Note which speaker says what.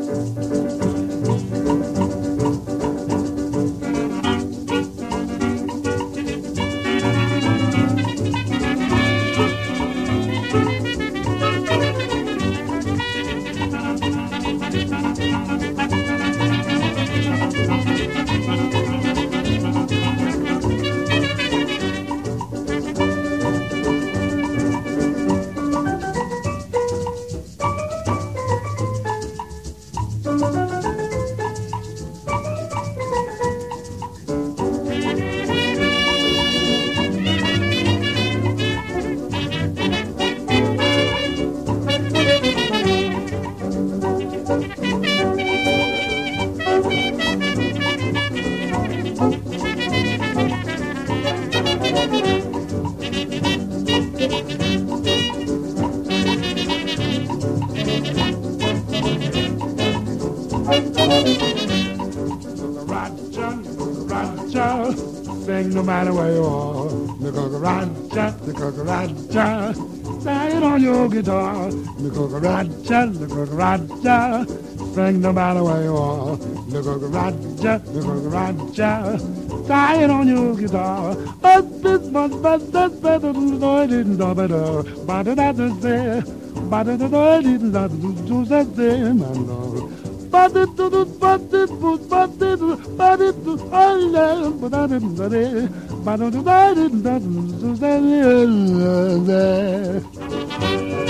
Speaker 1: Sing no matter where you are. The cucaracha, playing on your guitar. The cucaracha, sing no matter where you are. The cucaracha, playing on your guitar. But this much better than the I didn't know better. But that's it, but I didn't do that thing, I know. But it do, but it would, but it do, I love, but I didn't do it, but I didn't do that.